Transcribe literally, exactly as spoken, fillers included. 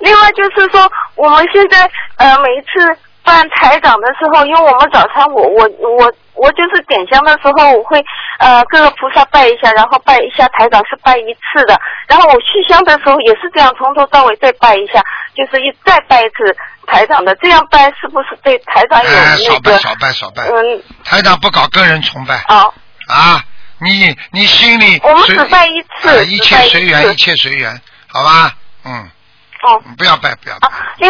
另外就是说，我们现在呃每一次办台长的时候，因为我们早餐我我我我就是点香的时候，我会呃各个菩萨拜一下，然后拜一下台长是拜一次的，然后我续香的时候也是这样，从头到尾再拜一下，就是一再拜一次台长的，这样拜是不是对台长有哎， 那个？ 少拜少拜少拜。 嗯。 台长不搞个人崇拜。 哦。 啊，你你心里我们只拜一次， 啊、一切随缘， 一一切随缘，好吧？嗯。 哦。 不要拜，不要拜。 啊